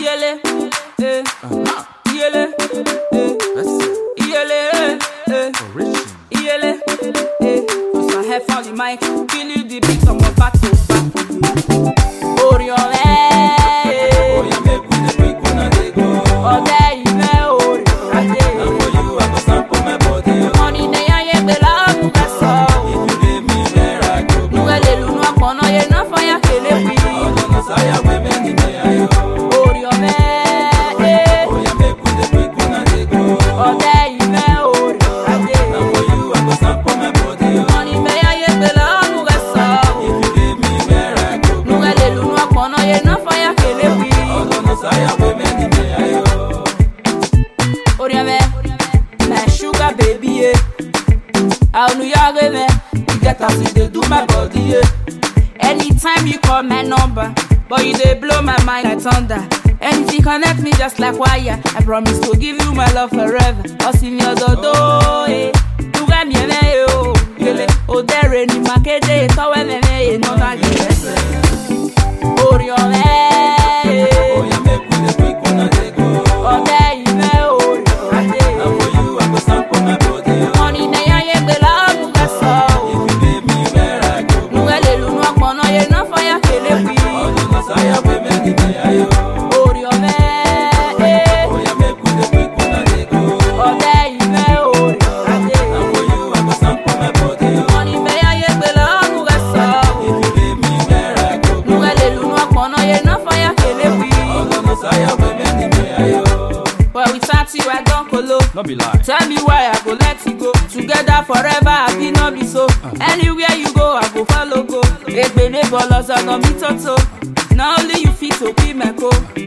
Yele, yele, yele, yele, cause I have found the mic, kill you the beat on my back to back. Oriole, Oh, you make with the quick when I go. oh there you go, Now for you, I go sample my body. money ne ya ye be la mu beso. If you leave me where I go. Nu ele lu nu apono ye na fa ya kele wi. Oh, no, no, saya we many me ayo. Oriole, Oh, you make with the quick when I go. oh there you go, Now for you, I go sample my body. money me ya ye be la mu beso. If you leave me where I go. Nu ele lu nu apono ye na fa ya kele wi. Oh, no, no, saya we many me ayo. Oriole, my sugar baby, yeah. I'll New York, man. You get as if they do my body, yeah. Anytime you call my number, but you they blow my mind like thunder. And if you connect me just like wire, I promise to give you my love forever. I'll see your dodo, eh. You got me, yo. Oh, there any market, so when they no, not get Oriole, Oh, you make with the quick when I go. oh, there you go. Now for you, I go sample my body. Money ne ya ye be la mu beso. If you leave me where I go. Nu ele lu nu apono ye na fa ya kele wi. Oh, no, no, saya we many me ayo. Oriole, Oh, you make with the quick when I go. oh there you go. Now for you, I go sample my body. Money me ya ye be la mu beso. If you leave me where I go. Nu ele lu nu apono ye na fa ya kele wi. Oh, no, no, saya we many me ayo. Well, we start you, I don't colo. No be lie. Tell me why I go let you go. Together forever, I be no be so. Anywhere you go, I go follow go. Egbene bolos on me toto. Now only you fit to be my co.